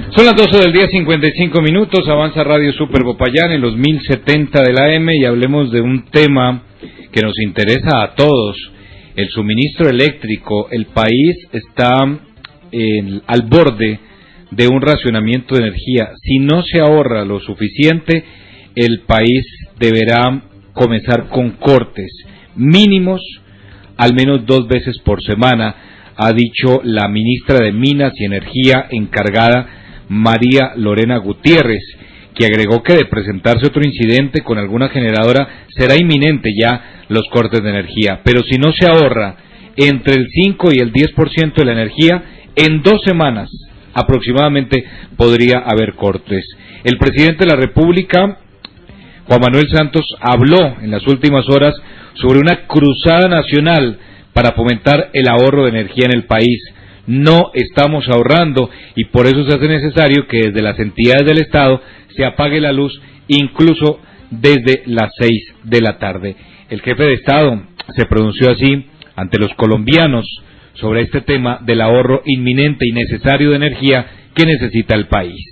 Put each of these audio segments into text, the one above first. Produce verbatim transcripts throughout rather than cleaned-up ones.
Son las doce del día, cincuenta y cinco minutos, avanza Radio Super Popayán en los mil setenta de la M y hablemos de un tema que nos interesa a todos, el suministro eléctrico. El país está en, al borde de un racionamiento de energía. Si no se ahorra lo suficiente, el país deberá comenzar con cortes mínimos al menos dos veces por semana, ha dicho la ministra de Minas y Energía encargada, María Lorena Gutiérrez, que agregó que de presentarse otro incidente con alguna generadora será inminente ya los cortes de energía, pero si no se ahorra entre el cinco y el diez por ciento de la energía, en dos semanas aproximadamente podría haber cortes. El presidente de la República, Juan Manuel Santos, habló en las últimas horas sobre una cruzada nacional para fomentar el ahorro de energía en el país. No estamos ahorrando y por eso se hace necesario que desde las entidades del Estado se apague la luz incluso desde las seis de la tarde. El jefe de Estado se pronunció así ante los colombianos sobre este tema del ahorro inminente y necesario de energía que necesita el país.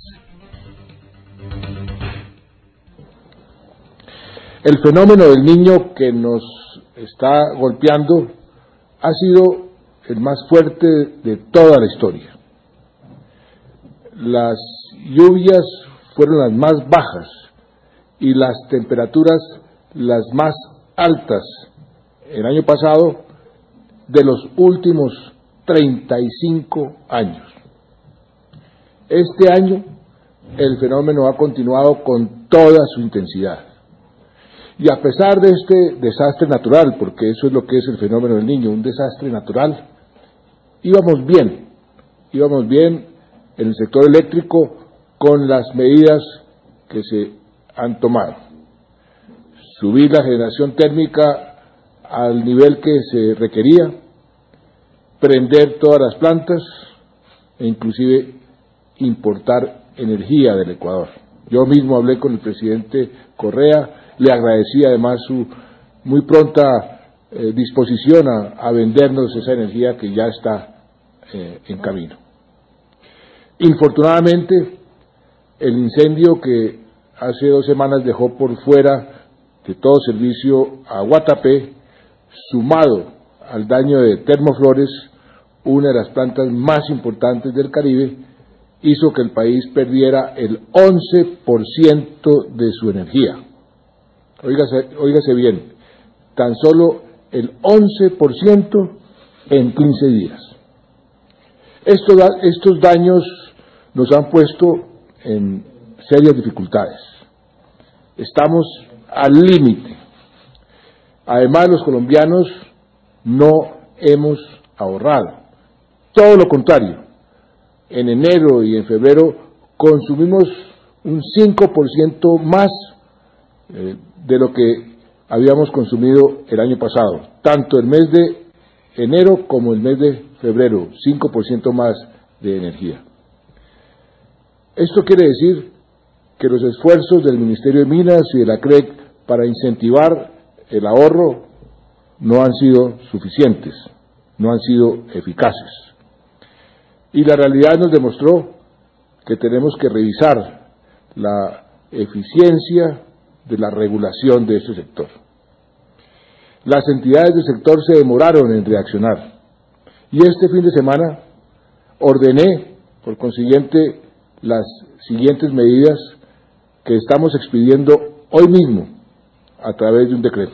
El fenómeno del Niño que nos está golpeando ha sido el más fuerte de toda la historia. Las lluvias fueron las más bajas y las temperaturas las más altas el año pasado de los últimos treinta y cinco años. Este año el fenómeno ha continuado con toda su intensidad. Y a pesar de este desastre natural, porque eso es lo que es el fenómeno del Niño, un desastre natural, íbamos bien, íbamos bien en el sector eléctrico con las medidas que se han tomado. Subir la generación térmica al nivel que se requería, prender todas las plantas e inclusive importar energía del Ecuador. Yo mismo hablé con el presidente Correa, le agradecí además su muy pronta eh, disposición a, a vendernos esa energía que ya está eh, en camino. Infortunadamente, el incendio que hace dos semanas dejó por fuera de todo servicio a Guatapé, sumado al daño de Termoflores, una de las plantas más importantes del Caribe, hizo que el país perdiera el once por ciento de su energía. Óigase, óigase bien, tan solo el once por ciento en quince días. Estos, estos daños nos han puesto en serias dificultades. Estamos al límite. Además, los colombianos no hemos ahorrado. Todo lo contrario. En enero y en febrero consumimos un cinco por ciento más eh, de lo que habíamos consumido el año pasado, tanto el mes de enero como el mes de febrero, cinco por ciento más de energía. Esto quiere decir que los esfuerzos del Ministerio de Minas y de la C R E C para incentivar el ahorro no han sido suficientes, no han sido eficaces. Y la realidad nos demostró que tenemos que revisar la eficiencia de la regulación de este sector. Las entidades del sector se demoraron en reaccionar y este fin de semana ordené, por consiguiente, las siguientes medidas que estamos expidiendo hoy mismo a través de un decreto.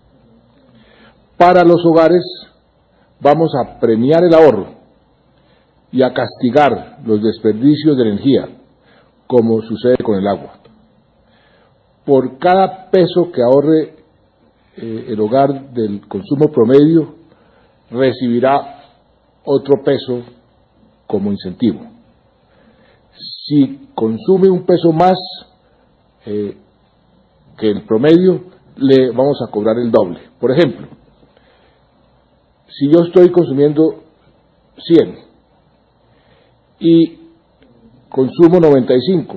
Para los hogares vamos a premiar el ahorro y a castigar los desperdicios de energía, como sucede con el agua. Por cada peso que ahorre eh, el hogar del consumo promedio, recibirá otro peso como incentivo. Si consume un peso más eh, que el promedio, le vamos a cobrar el doble. Por ejemplo, si yo estoy consumiendo cien y consumo noventa y cinco,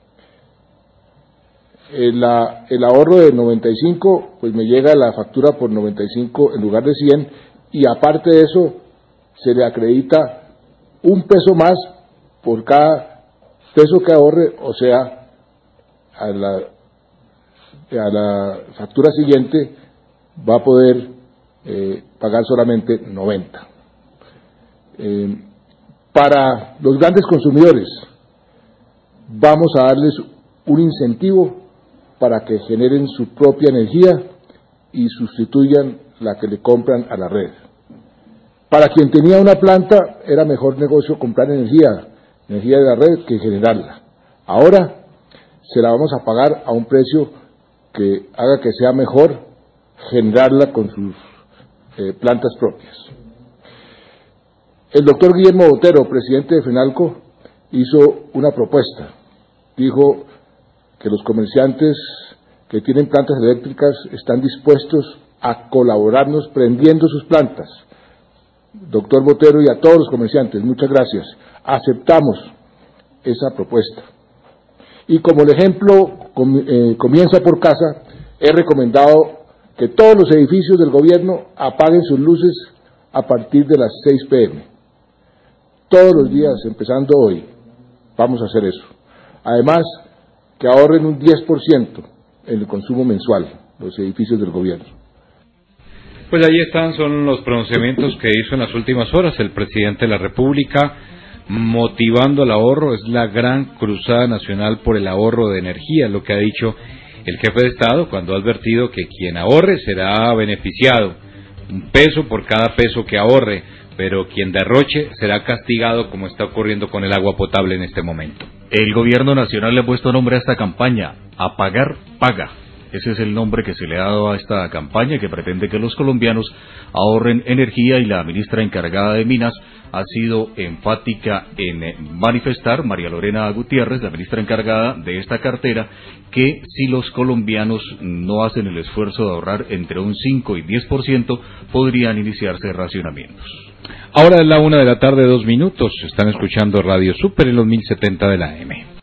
el, la, el ahorro de noventa y cinco, pues me llega la factura por noventa y cinco en lugar de cien, y aparte de eso se le acredita un peso más por cada peso que ahorre, o sea, a la, a la factura siguiente va a poder eh, pagar solamente noventa. Eh, para los grandes consumidores, vamos a darles un incentivo para que generen su propia energía y sustituyan la que le compran a la red. Para quien tenía una planta, era mejor negocio comprar energía, energía de la red, que generarla. Ahora se la vamos a pagar a un precio que haga que sea mejor generarla con sus eh, plantas propias. El doctor Guillermo Botero, presidente de FENALCO, hizo una propuesta. Dijo que los comerciantes que tienen plantas eléctricas están dispuestos a colaborarnos prendiendo sus plantas. Doctor Botero, y a todos los comerciantes, muchas gracias. Aceptamos esa propuesta. Y como el ejemplo eh, comienza por casa, he recomendado que todos los edificios del gobierno apaguen sus luces a partir de las seis pe eme. Todos los días, empezando hoy, vamos a hacer eso. Además, que ahorren un diez por ciento en el consumo mensual, los edificios del gobierno. Pues ahí están, son los pronunciamientos que hizo en las últimas horas el presidente de la República, motivando el ahorro. Es la gran cruzada nacional por el ahorro de energía, lo que ha dicho el jefe de Estado cuando ha advertido que quien ahorre será beneficiado, un peso por cada peso que ahorre, pero quien derroche será castigado, como está ocurriendo con el agua potable en este momento. El gobierno nacional le ha puesto nombre a esta campaña, Apagar Paga. Ese es el nombre que se le ha dado a esta campaña, que pretende que los colombianos ahorren energía, y la ministra encargada de Minas ha sido enfática en manifestar, María Lorena Gutiérrez, la ministra encargada de esta cartera, que si los colombianos no hacen el esfuerzo de ahorrar entre un cinco y diez por ciento, podrían iniciarse racionamientos. Ahora es la una de la tarde, dos minutos. Están escuchando Radio Super en los mil setenta de la A M.